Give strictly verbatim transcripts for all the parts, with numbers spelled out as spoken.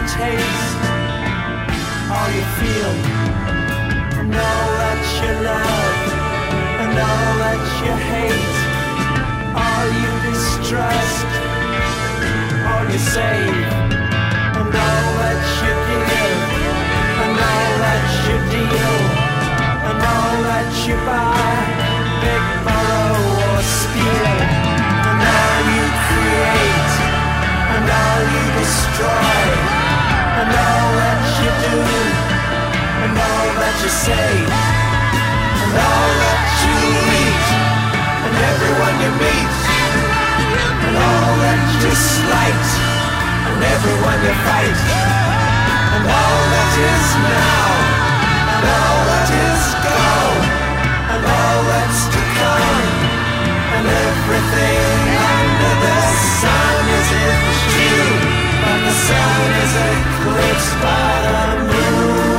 taste, all you feel, and all that you love, and all that you hate, all you distrust, all you save, and all that you give, and all that you deal, and all that you buy, beg, borrow or steal, and all you create, and all you destroy, and all that you do, and all that you say, and all that you eat, and everyone you meet, and all that you slight, and everyone you fight, and all that is now, and all that is gone, and all that's to come, and everything under the sun is in June, but the sun is eclipsed by the moon.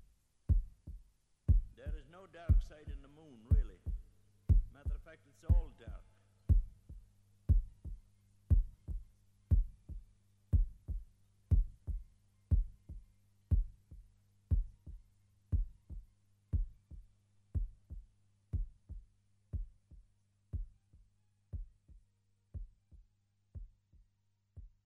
There is no dark side in the moon, really. Matter of fact, it's all